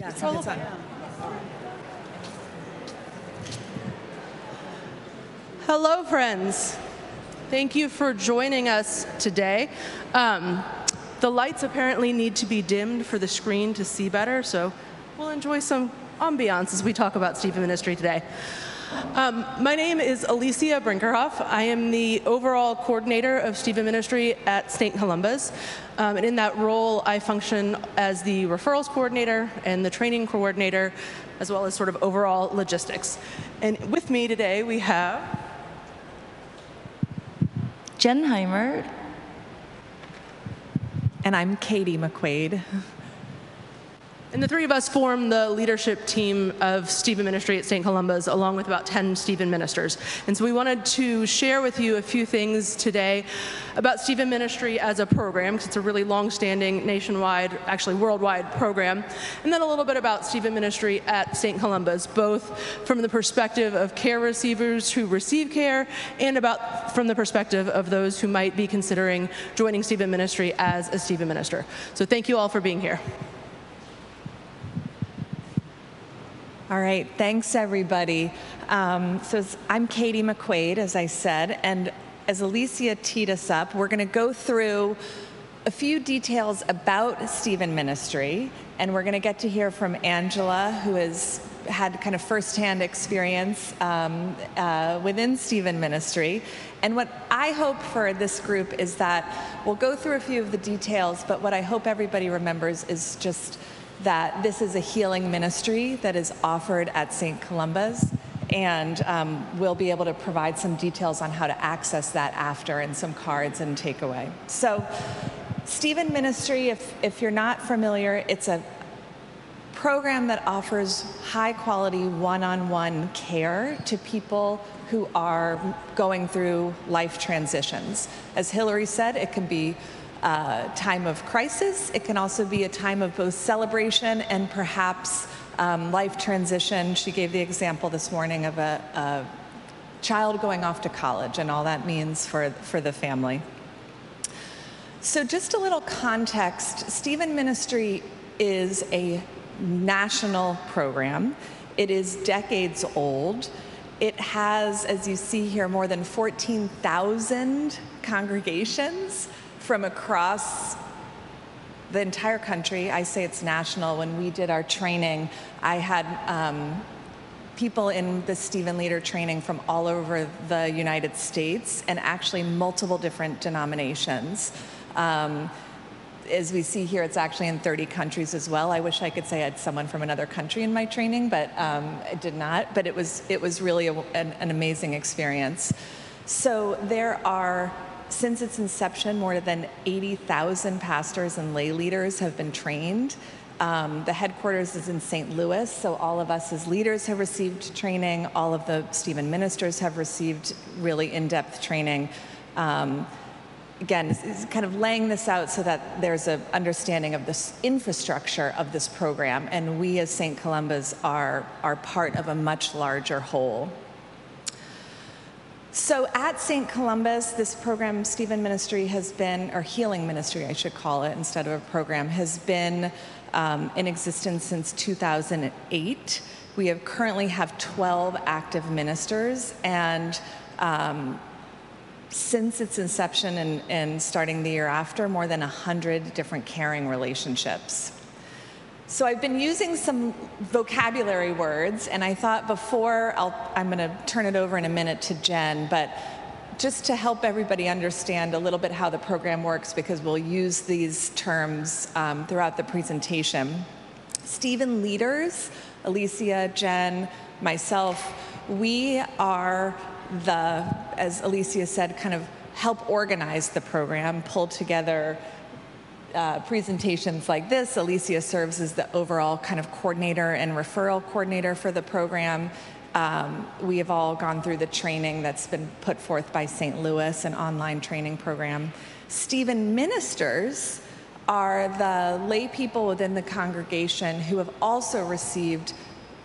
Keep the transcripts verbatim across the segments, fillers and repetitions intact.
Yeah, it's on. It's on. Hello, friends. Thank you for joining us today. Um, the lights apparently need to be dimmed for the screen to see better, so we'll enjoy some ambiance as we talk about Stephen Ministry today. Um, my name is Alicia Brinkerhoff. I am the overall coordinator of Stephen Ministry at Saint Columba's. Um, and in that role, I function as the referrals coordinator and the training coordinator, as well as sort of overall logistics. And with me today, we have Jen Heimer. And I'm Katie McQuaid. And the three of us form the leadership team of Stephen Ministry at Saint Columba's, along with about ten Stephen ministers. And so we wanted to share with you a few things today about Stephen Ministry as a program, because it's a really long-standing, nationwide, actually worldwide program. And then a little bit about Stephen Ministry at Saint Columba's, both from the perspective of care receivers who receive care, and about from the perspective of those who might be considering joining Stephen Ministry as a Stephen minister. So thank you all for being here. All right, thanks everybody. Um, so I'm Katie McQuaid, as I said, and as Alicia teed us up, we're going to go through a few details about Stephen Ministry, and we're going to get to hear from Angela, who has had kind of firsthand experience um, uh, within Stephen Ministry. And what I hope for this group is that we'll go through a few of the details, but what I hope everybody remembers is just that this is a healing ministry that is offered at Saint Columba's, and um, we'll be able to provide some details on how to access that after, and some cards and takeaway. So Stephen Ministry, if, if you're not familiar, it's a program that offers high quality one-on-one care to people who are going through life transitions. As Hillary said, it can be Uh, time of crisis. It can also be a time of both celebration and perhaps um, life transition. She gave the example this morning of a, a child going off to college and all that means for, for the family. So just a little context, Stephen Ministry is a national program. It is decades old. It has, as you see here, more than fourteen thousand congregations from across the entire country. I say it's national. When we did our training, I had um, people in the Stephen Leader training from all over the United States, and actually multiple different denominations. Um, as we see here, it's actually in thirty countries as well. I wish I could say I had someone from another country in my training, but um, I did not. But it was, it was really a, an, an amazing experience. So there are, since its inception, more than eighty thousand pastors and lay leaders have been trained. Um, the headquarters is in Saint Louis, so all of us as leaders have received training. All of the Stephen ministers have received really in-depth training. Um, again, it's, it's kind of laying this out so that there's an understanding of this infrastructure of this program, and we as Saint Columba's are, are part of a much larger whole. So at Saint Columba's, this program, Stephen Ministry, has been, or Healing Ministry, I should call it, instead of a program, has been um, in existence since two thousand eight. We have currently have twelve active ministers, and um, since its inception and, and starting the year after, more than one hundred different caring relationships. So I've been using some vocabulary words, and I thought before, I'll, I'm going to turn it over in a minute to Jen, but just to help everybody understand a little bit how the program works, because we'll use these terms um, throughout the presentation. Stephen leaders, Alicia, Jen, myself, we are the, as Alicia said, kind of help organize the program, pull together Uh, presentations like this. Alicia serves as the overall kind of coordinator and referral coordinator for the program. Um, we have all gone through the training that's been put forth by Saint Louis, an online training program. Stephen ministers are the lay people within the congregation who have also received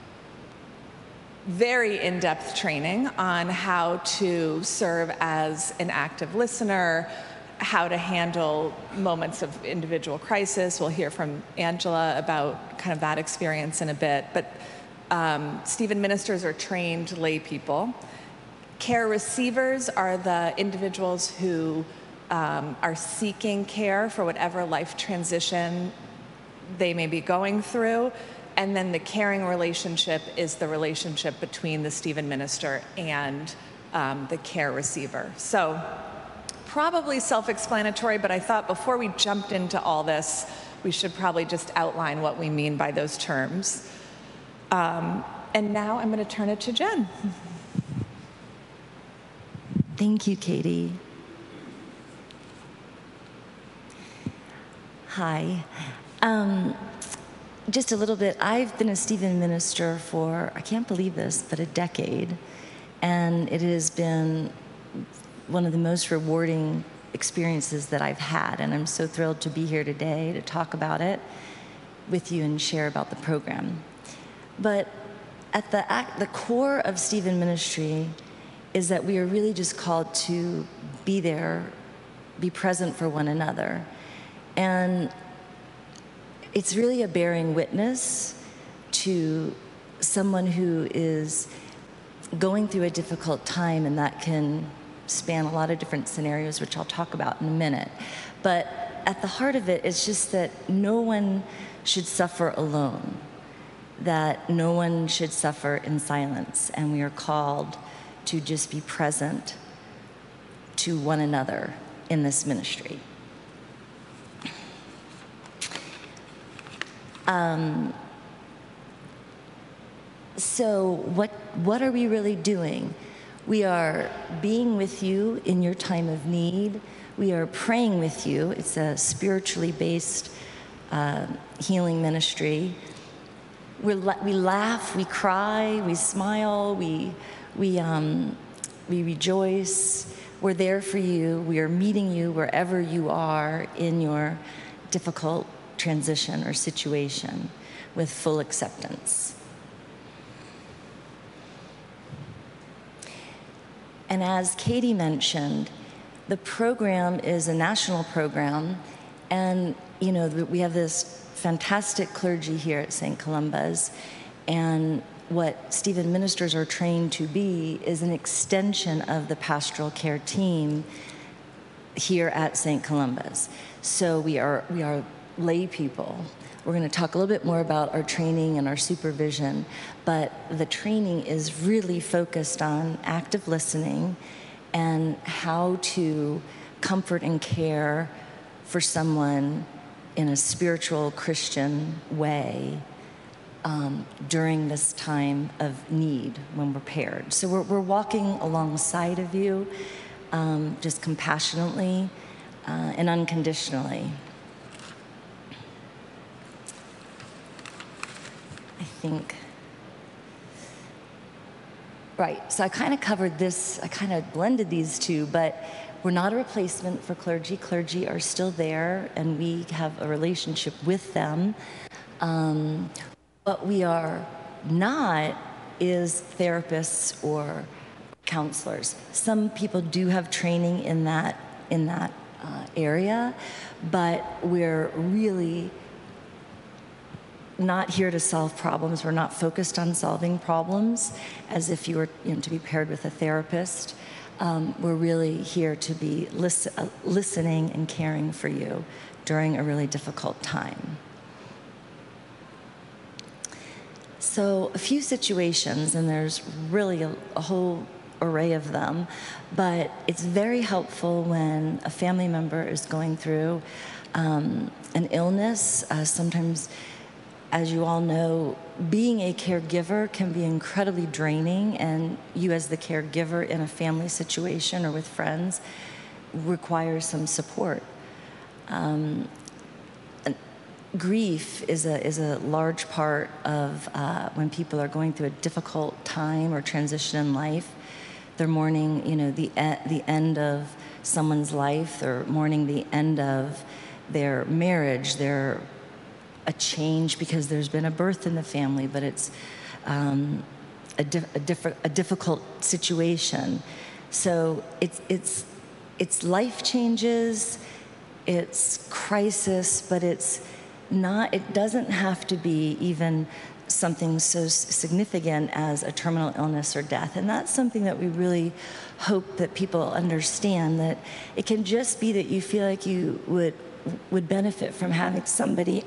very in-depth training on how to serve as an active listener, how to handle moments of individual crisis. We'll hear from Angela about kind of that experience in a bit. But um, Stephen ministers are trained lay people. Care receivers are the individuals who um, are seeking care for whatever life transition they may be going through. And then the caring relationship is the relationship between the Stephen minister and um, the care receiver. So probably self-explanatory, but I thought before we jumped into all this, we should probably just outline what we mean by those terms. Um, and now I'm going to turn it to Jen. Thank you, Katie. Hi. Um, just a little bit, I've been a Stephen minister for, I can't believe this, but a decade. And it has been one of the most rewarding experiences that I've had. And I'm so thrilled to be here today to talk about it with you and share about the program. But at the, at the core of Stephen ministry is that we are really just called to be there, be present for one another. And it's really a bearing witness to someone who is going through a difficult time, and that can span a lot of different scenarios, which I'll talk about in a minute. But at the heart of it, it's just that no one should suffer alone, that no one should suffer in silence, and we are called to just be present to one another in this ministry. Um, so what, what are we really doing? We are being with you in your time of need. We are praying with you. It's a spiritually based uh, healing ministry. We're la we laugh, we cry, we smile, we, we, um, we rejoice. We're there for you. We are meeting you wherever you are in your difficult transition or situation with full acceptance. And as Katie mentioned, the program is a national program, and you know we have this fantastic clergy here at Saint Columba's, and what Stephen ministers are trained to be is an extension of the pastoral care team here at Saint Columba's. So we are we are lay people. We're going to talk a little bit more about our training and our supervision, but the training is really focused on active listening and how to comfort and care for someone in a spiritual Christian way um, during this time of need when we're paired. So we're, we're walking alongside of you um, just compassionately uh, and unconditionally. I think, right, so I kind of covered this, I kind of blended these two, but we're not a replacement for clergy. Clergy are still there, and we have a relationship with them. Um, what we are not is therapists or counselors. Some people do have training in that, in that uh, area, but we're really not here to solve problems. We're not focused on solving problems as if you were you know, to be paired with a therapist. Um, we're really here to be lis uh, listening and caring for you during a really difficult time. So a few situations, and there's really a, a whole array of them, but it's very helpful when a family member is going through um, an illness. Uh, sometimes, as you all know, being a caregiver can be incredibly draining, and you as the caregiver in a family situation or with friends requires some support. Um, grief is a, is a large part of uh, when people are going through a difficult time or transition in life. They're mourning, you know, the, e the end of someone's life. They're mourning the end of their marriage, their a change because there's been a birth in the family, but it's um, a, di a, diff a difficult situation. So it's, it's it's life changes, it's crisis, but it's not, it doesn't have to be even something so s- significant as a terminal illness or death. And that's something that we really hope that people understand, that it can just be that you feel like you would would benefit from having somebody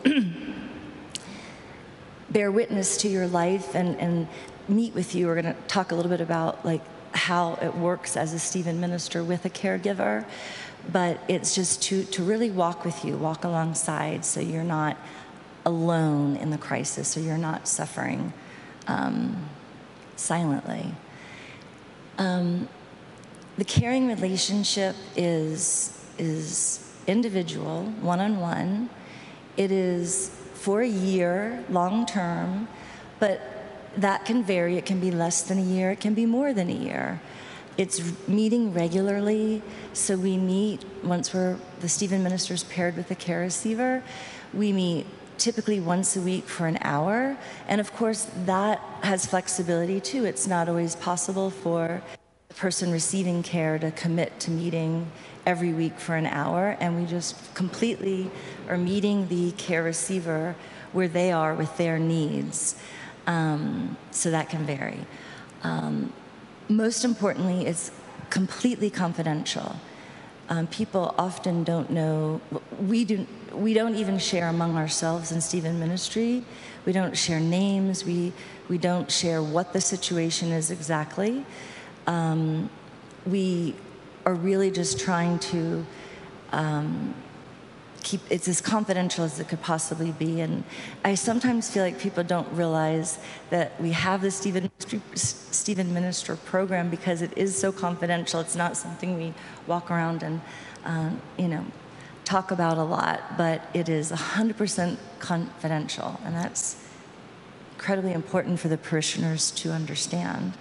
bear witness to your life and, and meet with you. We're going to talk a little bit about like how it works as a Stephen minister with a caregiver, but it's just to, to really walk with you, walk alongside, so you're not alone in the crisis, so you're not suffering um, silently. Um, the caring relationship is, is individual, one-on-one. It is for a year, long-term, but that can vary. It can be less than a year. It can be more than a year. It's meeting regularly. So we meet, once we're, the Stephen ministers paired with the care receiver, we meet typically once a week for an hour. And of course, that has flexibility too. It's not always possible for the person receiving care to commit to meeting every week for an hour. And we just completely are meeting the care receiver where they are with their needs. Um, so that can vary. Um, most importantly, it's completely confidential. Um, people often don't know, we, do, we don't even share among ourselves in Stephen ministry. We don't share names. We, we don't share what the situation is exactly. Um, we are really just trying to um, keep it's as confidential as it could possibly be. And I sometimes feel like people don't realize that we have the Stephen, Stephen Minister program because it is so confidential. It's not something we walk around and, uh, you know, talk about a lot, but it is one hundred percent confidential. And that's incredibly important for the parishioners to understand.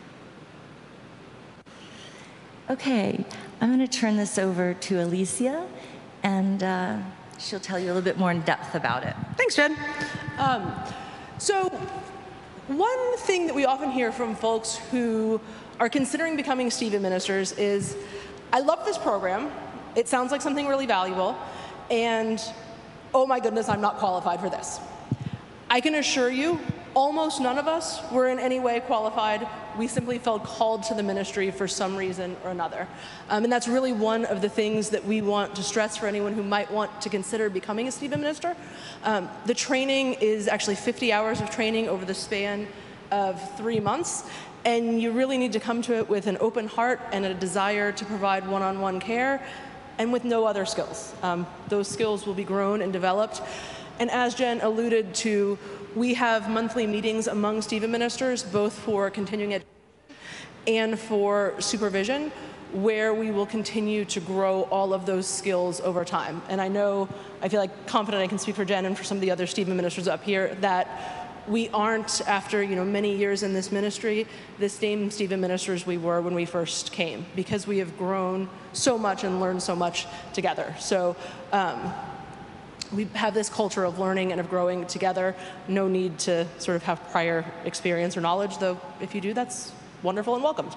Okay, I'm going to turn this over to Alicia, and uh, she'll tell you a little bit more in depth about it. Thanks, Jen. Um, so one thing that we often hear from folks who are considering becoming Stephen ministers is, I love this program, it sounds like something really valuable, and oh my goodness, I'm not qualified for this. I can assure you, almost none of us were in any way qualified. We simply felt called to the ministry for some reason or another. Um, and that's really one of the things that we want to stress for anyone who might want to consider becoming a Stephen minister. Um, the training is actually fifty hours of training over the span of three months. And you really need to come to it with an open heart and a desire to provide one-on-one care, and with no other skills. Um, those skills will be grown and developed. And as Jen alluded to, we have monthly meetings among Stephen ministers, both for continuing education and for supervision, where we will continue to grow all of those skills over time. And I know, I feel like confident I can speak for Jen and for some of the other Stephen ministers up here, that we aren't, after you know many years in this ministry, the same Stephen ministers we were when we first came, because we have grown so much and learned so much together. So. Um, We have this culture of learning and of growing together. No need to sort of have prior experience or knowledge, though if you do, that's wonderful and welcomed.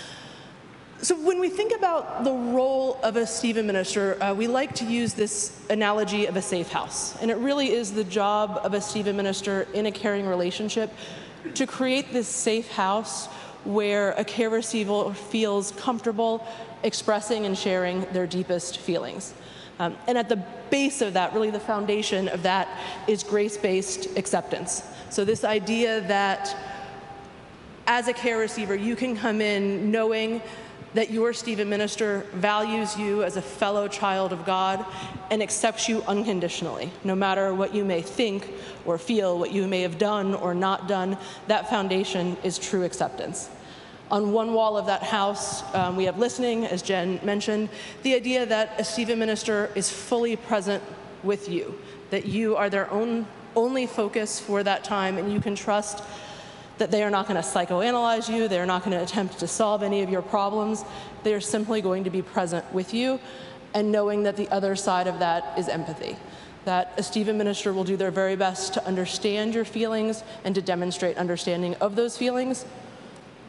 So when we think about the role of a Stephen minister, uh, we like to use this analogy of a safe house. And it really is the job of a Stephen minister in a caring relationship to create this safe house where a care receiver feels comfortable expressing and sharing their deepest feelings. Um, and at the base of that, really the foundation of that, is grace-based acceptance. So this idea that as a care receiver, you can come in knowing that your Stephen minister values you as a fellow child of God and accepts you unconditionally. No matter what you may think or feel, what you may have done or not done, that foundation is true acceptance. On one wall of that house, um, we have listening, as Jen mentioned, the idea that a Stephen minister is fully present with you, that you are their own only focus for that time, and you can trust that they are not going to psychoanalyze you, they are not going to attempt to solve any of your problems. They are simply going to be present with you, and knowing that the other side of that is empathy. That a Stephen minister will do their very best to understand your feelings and to demonstrate understanding of those feelings,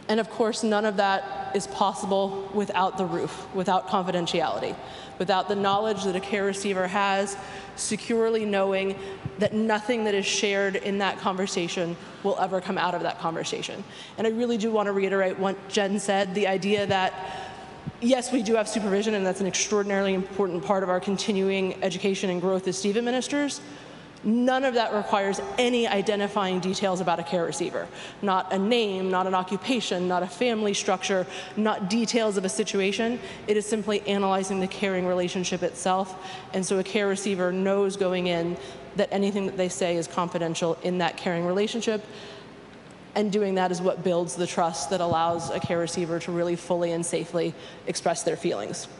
And of course, none of that is possible without the roof, without confidentiality, without the knowledge that a care receiver has, securely knowing that nothing that is shared in that conversation will ever come out of that conversation. And I really do want to reiterate what Jen said, the idea that yes, we do have supervision, and that's an extraordinarily important part of our continuing education and growth as Stephen ministers. None of that requires any identifying details about a care receiver. Not a name, not an occupation, not a family structure, not details of a situation. It is simply analyzing the caring relationship itself. And so a care receiver knows going in that anything that they say is confidential in that caring relationship. And doing that is what builds the trust that allows a care receiver to really fully and safely express their feelings.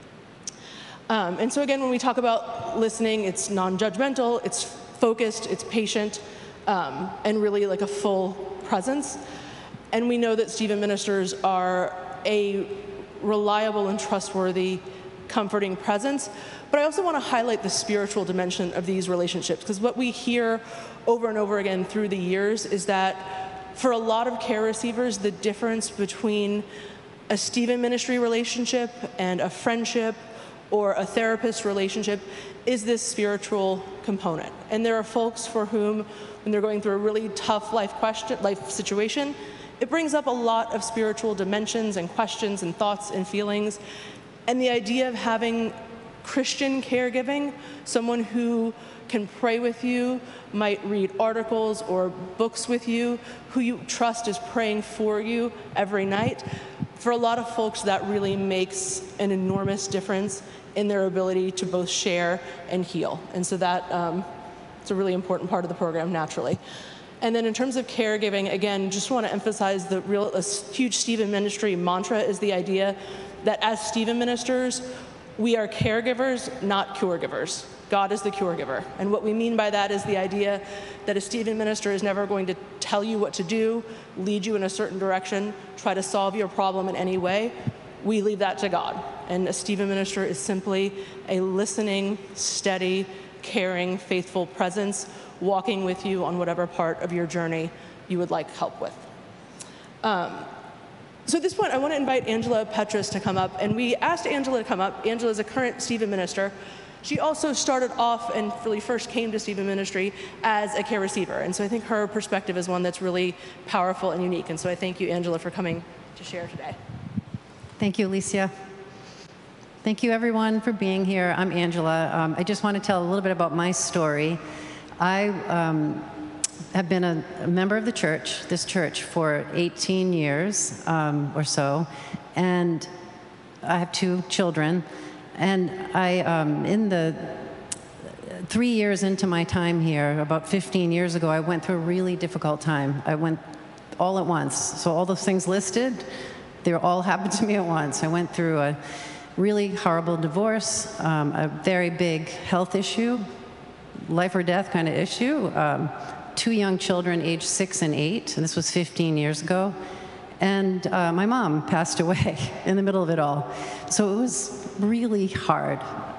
Um, and so again, when we talk about listening, it's non-judgmental, it's focused, it's patient, um, and really like a full presence. And we know that Stephen ministers are a reliable and trustworthy, comforting presence. But I also want to highlight the spiritual dimension of these relationships, because what we hear over and over again through the years is that for a lot of care receivers, the difference between a Stephen ministry relationship and a friendship or a therapist relationship is this spiritual component. And there are folks for whom, when they're going through a really tough life question, life situation, it brings up a lot of spiritual dimensions and questions and thoughts and feelings. And the idea of having Christian caregiving, someone who can pray with you, might read articles or books with you, who you trust is praying for you every night, for a lot of folks that really makes an enormous difference in their ability to both share and heal. And so that um, it's a really important part of the program naturally. And then in terms of caregiving, again, just want to emphasize the real a huge Stephen ministry mantra is the idea that as Stephen ministers, we are caregivers, not cure givers. God is the cure giver. And what we mean by that is the idea that a Stephen minister is never going to tell you what to do, lead you in a certain direction, try to solve your problem in any way. We leave that to God. And a Stephen minister is simply a listening, steady, caring, faithful presence, walking with you on whatever part of your journey you would like help with. Um, So at this point, I want to invite Angela Petrus to come up. And we asked Angela to come up. Angela is a current Stephen minister. She also started off and really first came to Stephen ministry as a care receiver. And so I think her perspective is one that's really powerful and unique. And so I thank you, Angela, for coming to share today. Thank you, Alicia. Thank you, everyone, for being here. I'm Angela. Um, I just want to tell a little bit about my story. I um, have been a, a member of the church, this church, for eighteen years um, or so, and I have two children. And I, um, in the three years into my time here, about fifteen years ago, I went through a really difficult time. I went all at once. So all those things listed, they all happened to me at once. I went through a really horrible divorce, um, a very big health issue, life or death kind of issue, um, two young children aged six and eight, and this was fifteen years ago. And uh, my mom passed away in the middle of it all. So it was really hard.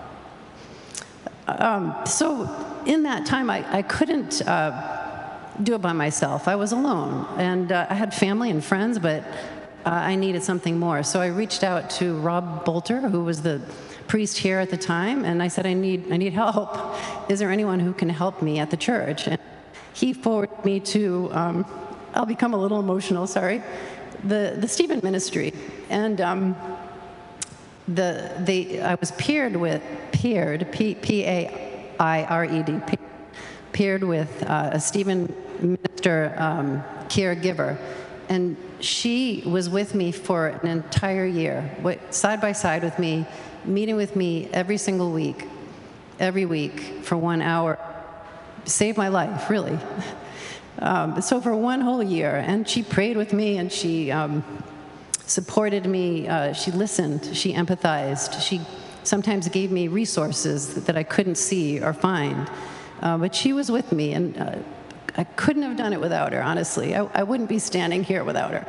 Um, so in that time, I, I couldn't uh, do it by myself. I was alone. And uh, I had family and friends, but uh, I needed something more. So I reached out to Rob Bolter, who was the priest here at the time, and I said, I need, I need help. Is there anyone who can help me at the church? And he forwarded me to, um, I'll become a little emotional, sorry, the, the Stephen ministry. And um, the, they, I was paired with, paired, P A I R E D, paired with uh, a Stephen minister um, caregiver. And she was with me for an entire year, side by side with me, meeting with me every single week, every week for one hour. Saved my life, really. Um, so for one whole year, and she prayed with me, and she um, supported me, uh, she listened, she empathized, she sometimes gave me resources that I couldn't see or find, uh, but she was with me, and uh, I couldn't have done it without her, honestly. I, I wouldn't be standing here without her.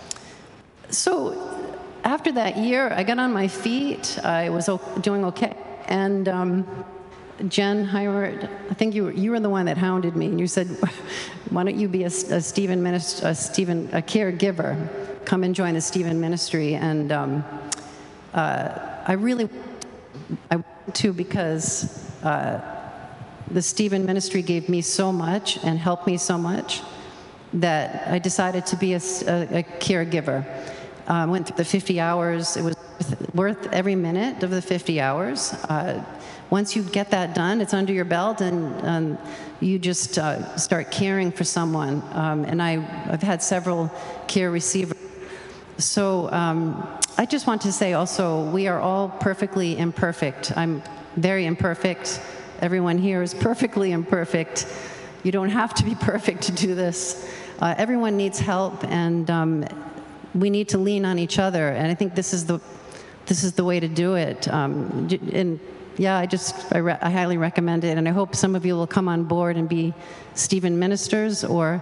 So after that year, I got on my feet, I was o- doing okay, and um, Jen Heimert, I think you were, you were the one that hounded me, and you said, why don't you be a, a Stephen minister, a Stephen, a caregiver? Come and join the Stephen ministry. And um, uh, I really, I wanted to because uh, the Stephen ministry gave me so much and helped me so much that I decided to be a, a, a caregiver. I uh, went through the fifty hours. It was worth every minute of the fifty hours. Uh, once you get that done, it's under your belt, and um, you just uh, start caring for someone. Um, and I, I've had several care receivers. So um, I just want to say also, we are all perfectly imperfect. I'm very imperfect. Everyone here is perfectly imperfect. You don't have to be perfect to do this. Uh, everyone needs help, and um, we need to lean on each other. And I think this is the this is the way to do it. Um, and yeah, I just I, re I highly recommend it. And I hope some of you will come on board and be Stephen ministers, or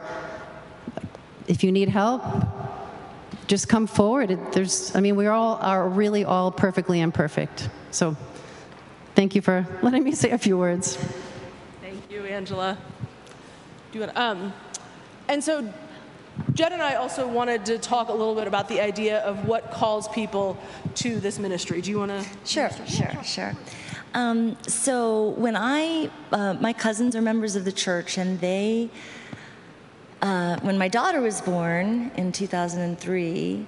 if you need help, just come forward. It, there's, I mean, we all are really all perfectly imperfect. So thank you for letting me say a few words. Thank you, Angela. Do you want, um, and so Jen and I also wanted to talk a little bit about the idea of what calls people to this ministry. Do you want to? Sure, sure, sure. Um, so when I, uh, my cousins are members of the church, and they, uh, when my daughter was born in two thousand three,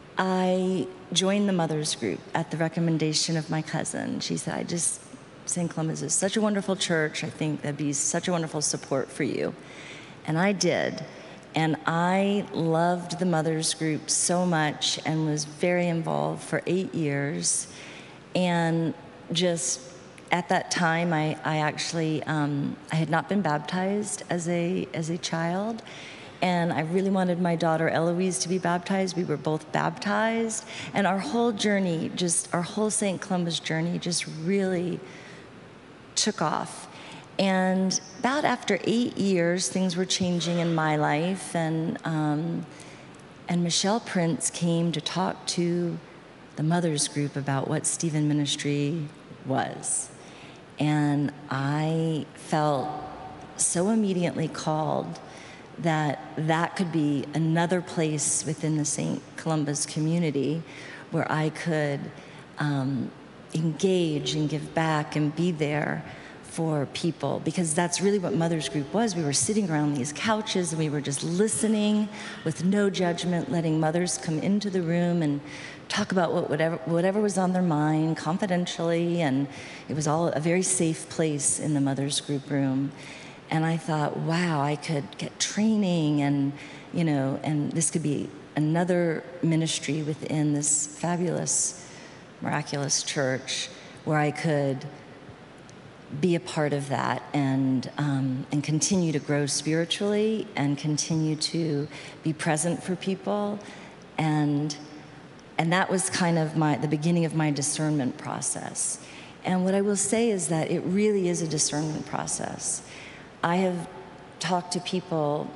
I joined the mothers group at the recommendation of my cousin. She said, I just, Saint Columbus is such a wonderful church. I think that'd be such a wonderful support for you. And I did. And I loved the mothers group so much and was very involved for eight years. And just at that time, I, I actually, um, I had not been baptized as a, as a child. And I really wanted my daughter Eloise to be baptized. We were both baptized. And our whole journey, just our whole Saint Columbus journey just really took off. And about after eight years, things were changing in my life, and um, and Michelle Prince came to talk to the mothers group about what Stephen Ministry was. And I felt so immediately called that that could be another place within the Saint Columbus community where I could um, engage and give back and be there for people, because that's really what mothers group was. We were sitting around these couches and we were just listening with no judgment, letting mothers come into the room and talk about what, whatever, whatever was on their mind confidentially, and it was all a very safe place in the mothers group room. And I thought, wow, I could get training, and you know, and this could be another ministry within this fabulous, miraculous church where I could be a part of that, and um, and continue to grow spiritually, and continue to be present for people, and and that was kind of my the beginning of my discernment process. And what I will say is that it really is a discernment process. I have talked to people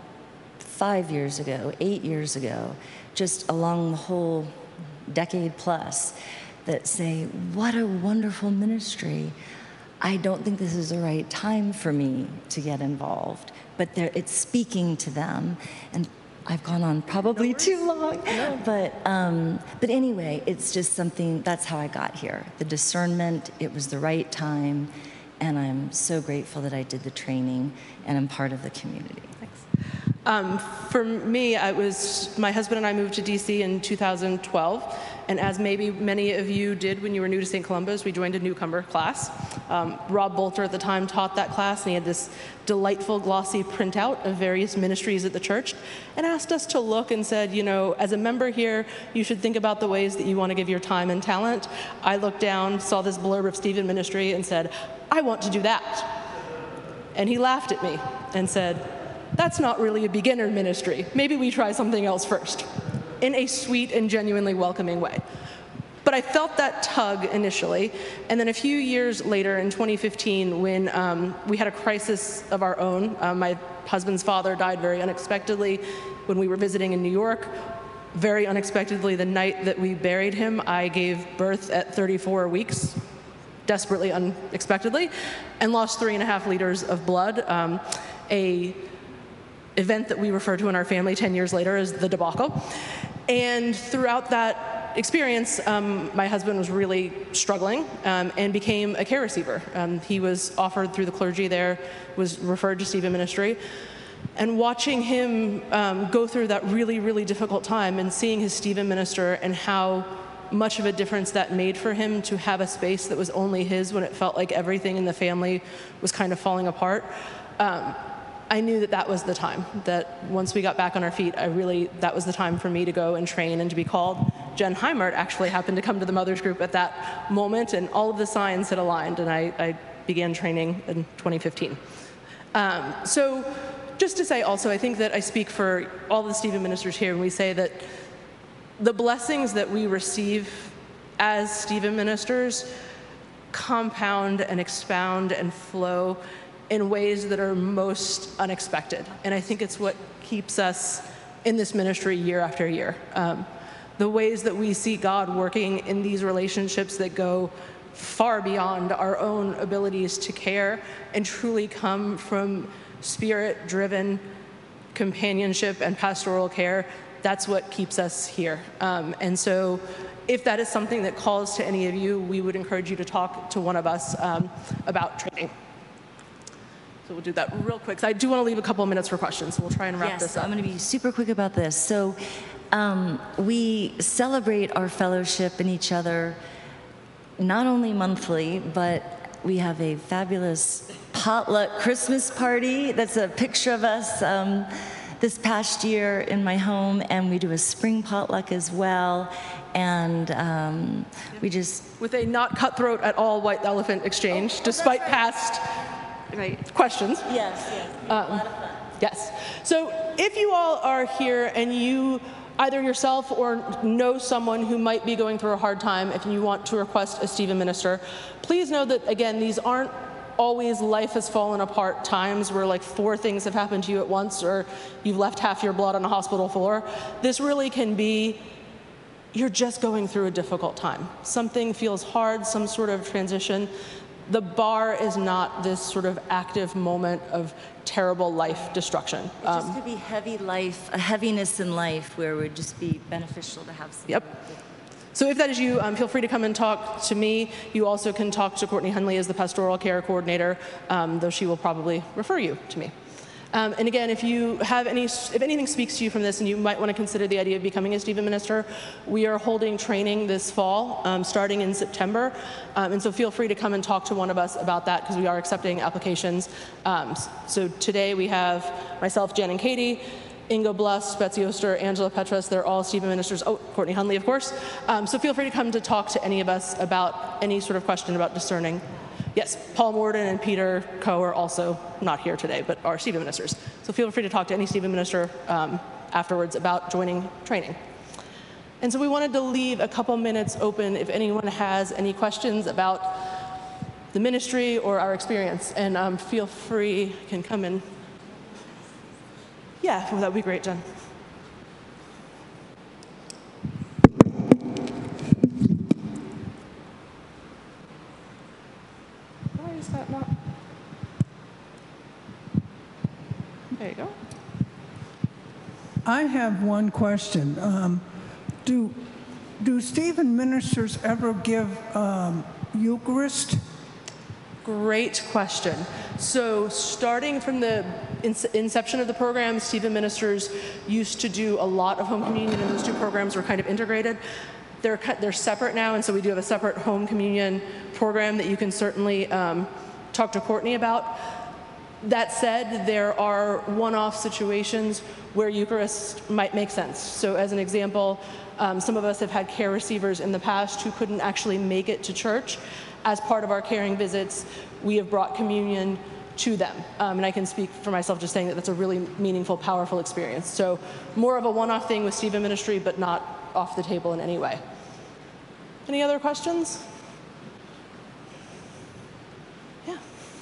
five years ago, eight years ago, just along the whole decade plus, that say, "What a wonderful ministry. I don't think this is the right time for me to get involved," but it's speaking to them. And I've gone on probably too long, but um, but anyway, it's just something, that's how I got here. The discernment, it was the right time, and I'm so grateful that I did the training, and I'm part of the community. Thanks. Um, for me, I was, my husband and I moved to D C in two thousand twelve, and as maybe many of you did when you were new to Saint Columbus, we joined a newcomer class. Um, Rob Bolter at the time taught that class, and he had this delightful glossy printout of various ministries at the church, and asked us to look and said, you know, as a member here, you should think about the ways that you want to give your time and talent. I looked down, saw this blurb of Stephen Ministry, and said, I want to do that. And he laughed at me and said, that's not really a beginner ministry. Maybe we try something else first, in a sweet and genuinely welcoming way. But I felt that tug initially, and then a few years later in twenty fifteen, when um, we had a crisis of our own, uh, my husband's father died very unexpectedly when we were visiting in New York. Very unexpectedly, the night that we buried him, I gave birth at thirty-four weeks. desperately unexpectedly, and lost three and a half liters of blood. Um, a event that we refer to in our family ten years later as the debacle. And throughout that experience, um, my husband was really struggling um, and became a care receiver. Um, he was offered through the clergy there, was referred to Stephen Ministry. And watching him um, go through that really, really difficult time and seeing his Stephen minister and how much of a difference that made for him to have a space that was only his when it felt like everything in the family was kind of falling apart. Um, I knew that that was the time, that once we got back on our feet, I really, that was the time for me to go and train and to be called. Jen Heimert actually happened to come to the mothers group at that moment, and all of the signs had aligned, and I, I began training in twenty fifteen. Um, so just to say also, I think that I speak for all the Stephen ministers here when we say that the blessings that we receive as Stephen ministers compound and expound and flow in ways that are most unexpected. And I think it's what keeps us in this ministry year after year. Um, the ways that we see God working in these relationships that go far beyond our own abilities to care and truly come from spirit-driven companionship and pastoral care, that's what keeps us here. Um, and so if that is something that calls to any of you, we would encourage you to talk to one of us um, about training. So we'll do that real quick. So I do want to leave a couple of minutes for questions, so we'll try and wrap yes, this up. I'm going to be super quick about this. So um, we celebrate our fellowship and each other not only monthly, but we have a fabulous potluck Christmas party. That's a picture of us um, this past year in my home, and we do a spring potluck as well. And um, we just... With a not cutthroat at all white elephant exchange, oh, despite right. past right. questions. Yes, yes. Um, a lot of fun. Yes. So if you all are here and you either yourself or know someone who might be going through a hard time, if you want to request a Stephen minister, please know that, again, these aren't always life has fallen apart times where like four things have happened to you at once or you've left half your blood on a hospital floor. This really can be, you're just going through a difficult time. Something feels hard, some sort of transition. The bar is not this sort of active moment of terrible life destruction. It just um, could be heavy life, a heaviness in life where it would just be beneficial to have some. Yep. So if that is you, um, feel free to come and talk to me. You also can talk to Courtney Hunley as the pastoral care coordinator, um, though she will probably refer you to me. Um, and again, if you have any, if anything speaks to you from this and you might want to consider the idea of becoming a Stephen minister, we are holding training this fall, um, starting in September. Um, and so feel free to come and talk to one of us about that because we are accepting applications. Um, so today we have myself, Jen and Katie, Inga Bluss, Betsy Oster, Angela Petras, they're all Stephen ministers. Oh, Courtney Hunley, of course. Um, so feel free to come to talk to any of us about any sort of question about discerning. Yes, Paul Morden and Peter Coe are also not here today, but are Stephen ministers. So feel free to talk to any Stephen minister um, afterwards about joining training. And so we wanted to leave a couple minutes open if anyone has any questions about the ministry or our experience. And um, feel free, you can come in. Yeah, well, that would be great, Jen. Why is that not? There you go. I have one question. Um, do, do Stephen ministers ever give um, Eucharist? Great question. So starting from the inception of the program, Stephen ministers used to do a lot of home communion, and those two programs were kind of integrated. They're, they're separate now, and so we do have a separate home communion program that you can certainly um, talk to Courtney about. That said, there are one-off situations where Eucharist might make sense. So as an example, um, some of us have had care receivers in the past who couldn't actually make it to church. As part of our caring visits, we have brought communion to them. Um, and I can speak for myself just saying that that's a really meaningful, powerful experience. So more of a one-off thing with Stephen ministry, but not off the table in any way. Any other questions? Yeah.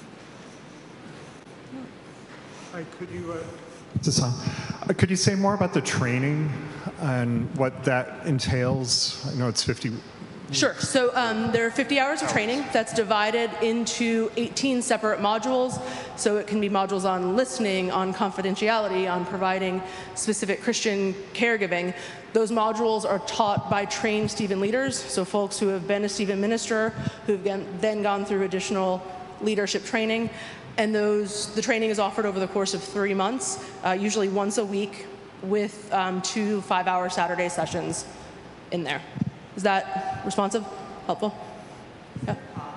Hi, could you, uh, is this on? Uh, could you say more about the training and what that entails? I know it's fifty Sure. So um, there are fifty hours of training that's divided into eighteen separate modules. So it can be modules on listening, on confidentiality, on providing specific Christian caregiving. Those modules are taught by trained Stephen leaders, so folks who have been a Stephen minister, who've then gone through additional leadership training. And those, the training is offered over the course of three months, uh, usually once a week, with um, two five-hour Saturday sessions in there. Is that responsive? Helpful? Yeah.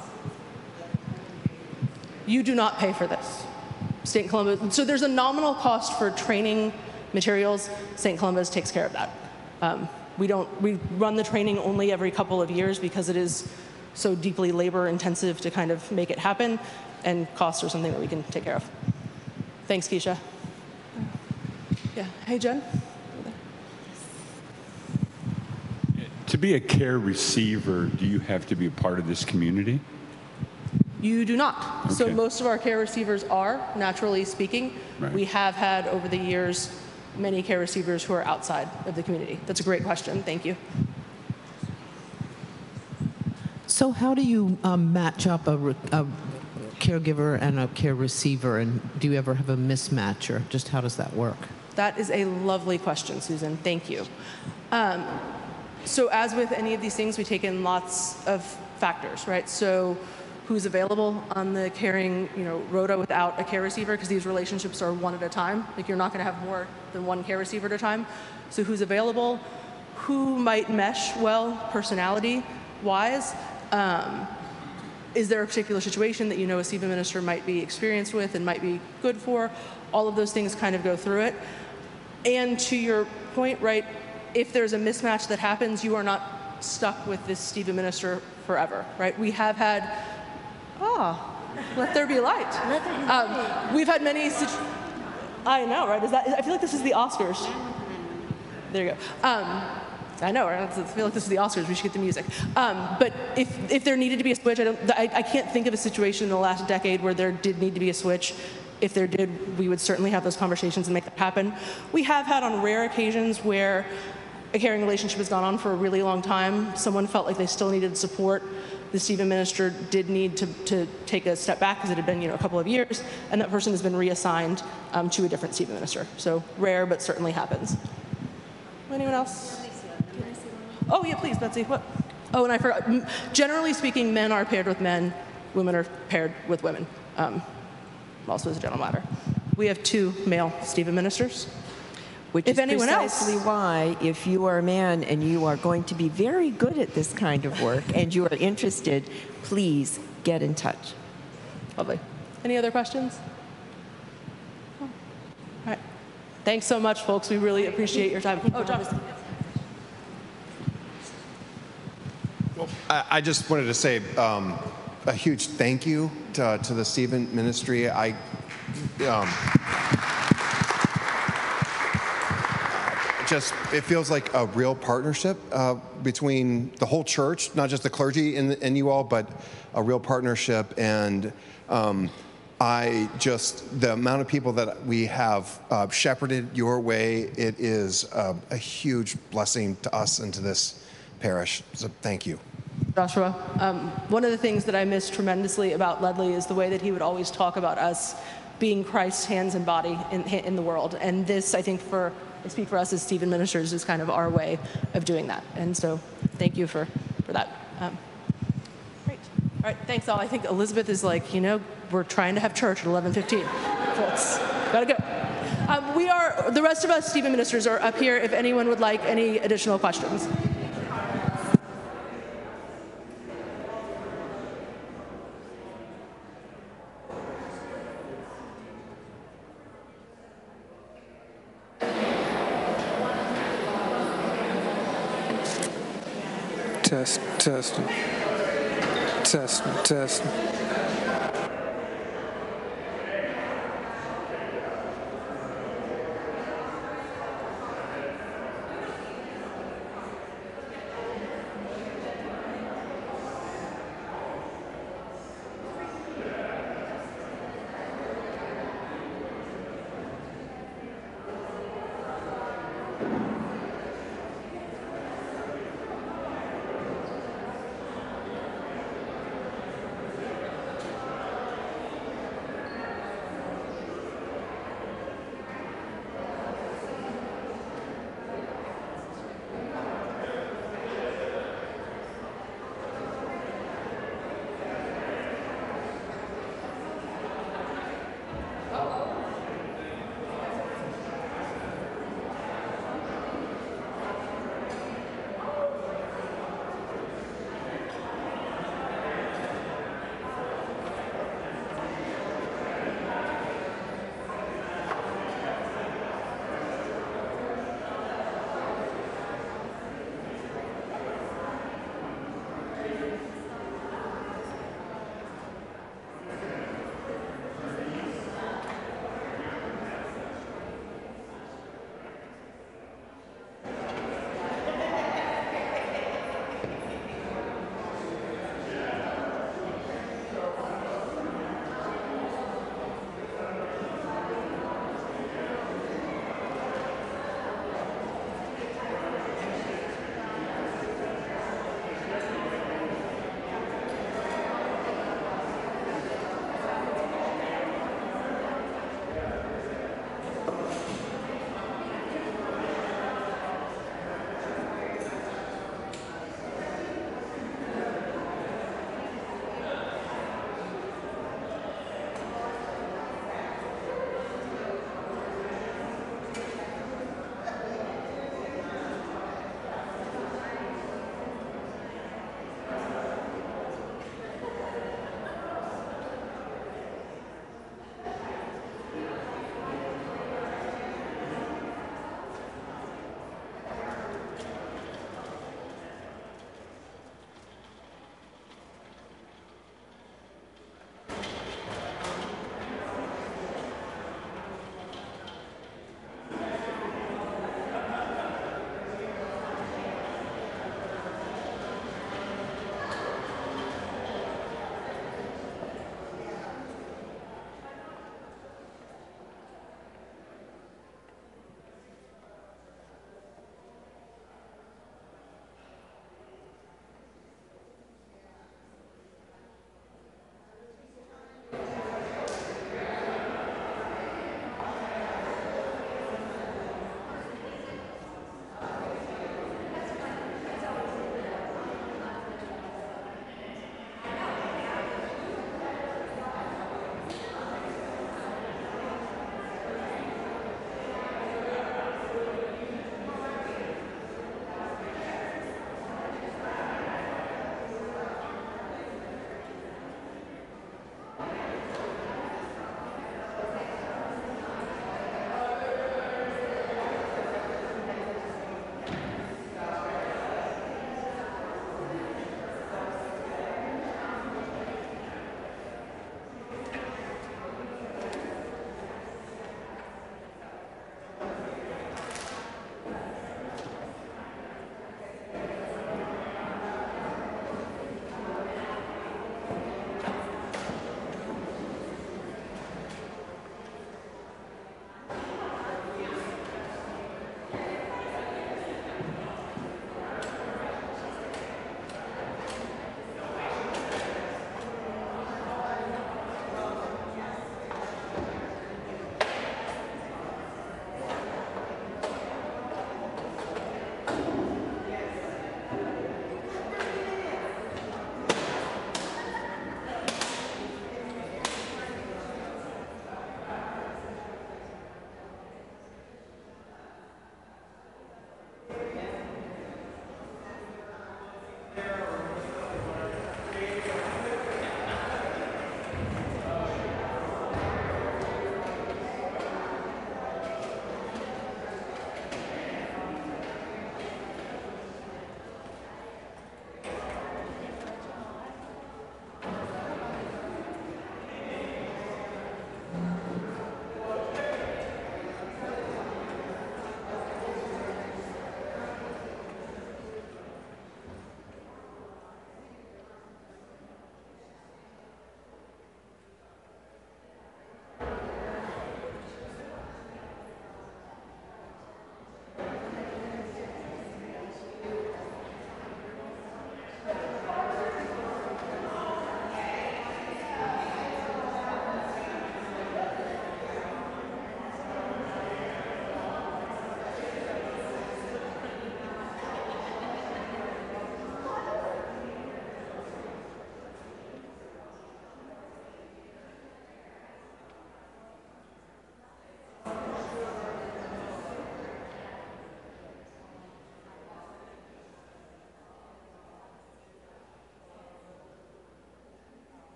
You do not pay for this. Saint Columba, so there's a nominal cost for training materials. Saint Columba's takes care of that. Um, we don't, we run the training only every couple of years because it is so deeply labor intensive to kind of make it happen, and costs are something that we can take care of. Thanks, Keisha. Yeah, hey, Jen. To be a care receiver, do you have to be a part of this community? You do not. Okay. So most of our care receivers are, naturally speaking. Right. We have had, over the years, many care receivers who are outside of the community. That's a great question. Thank you. So how do you um, match up a, re- a caregiver and a care receiver, and do you ever have a mismatch, or just how does that work? That is a lovely question, Susan. Thank you. Um, so as with any of these things, we take in lots of factors, right? So who's available on the caring, you know, rota without a care receiver, because these relationships are one at a time. Like, you're not going to have more than one care receiver at a time. So who's available? Who might mesh well personality-wise? Um, is there a particular situation that you know a Stephen minister might be experienced with and might be good for? All of those things kind of go through it. And to your point, right, if there's a mismatch that happens, you are not stuck with this Stephen minister forever, right? We have had, ah, let there be light. Um, we've had many, situ- I know, right? Is that? I feel like this is the Oscars. There you go. Um, I know, right? I feel like this is the Oscars. We should get the music. Um, but if if there needed to be a switch, I don't. I, I can't think of a situation in the last decade where there did need to be a switch. If there did, we would certainly have those conversations and make that happen. We have had on rare occasions where a caring relationship has gone on for a really long time. Someone felt like they still needed support. The Stephen minister did need to, to take a step back because it had been, you know, a couple of years, and that person has been reassigned um, to a different Stephen minister. So rare, but certainly happens. Anyone else? Oh yeah, please, Betsy. What? Oh, and I forgot. Generally speaking, men are paired with men, women are paired with women. Um, also as a general matter. We have two male Stephen ministers. Which if is anyone precisely else. why, if you are a man and you are going to be very good at this kind of work and you are interested, please get in touch. Lovely. Any other questions? Oh. All right. Thanks so much, folks. We really appreciate your time. Oh, Jonathan. Well, I, I just wanted to say um, a huge thank you to, to the Stephen Ministry. I. Um, Just, it feels like a real partnership uh, between the whole church, not just the clergy and, and you all, but a real partnership. And um, I just, the amount of people that we have uh, shepherded your way, it is uh, a huge blessing to us and to this parish. So thank you. Joshua, um, one of the things that I miss tremendously about Ledley is the way that he would always talk about us being Christ's hands and body in, in the world. And this, I think, for I speak for us as Stephen ministers, is kind of our way of doing that. And so thank you for, for that. Um, great. All right, thanks all. I think Elizabeth is like, you know, we're trying to have church at eleven fifteen. Folks, gotta go. Um, we are, the rest of us Stephen ministers are up here if anyone would like any additional questions. Test, test, test, test.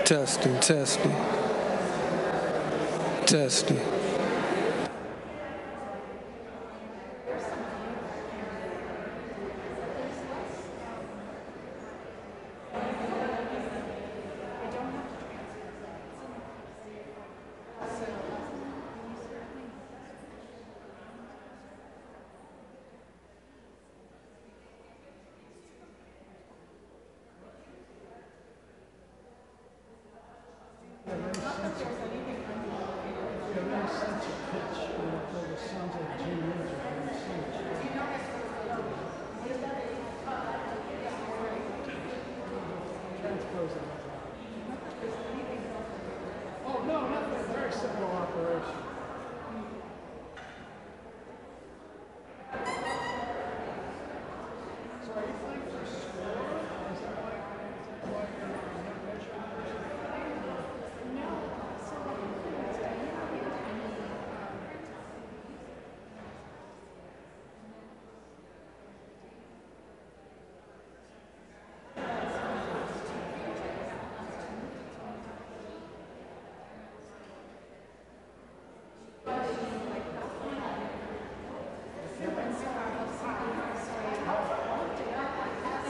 Testing, testing. Testing. Oh, no, nothing. Very simple operation.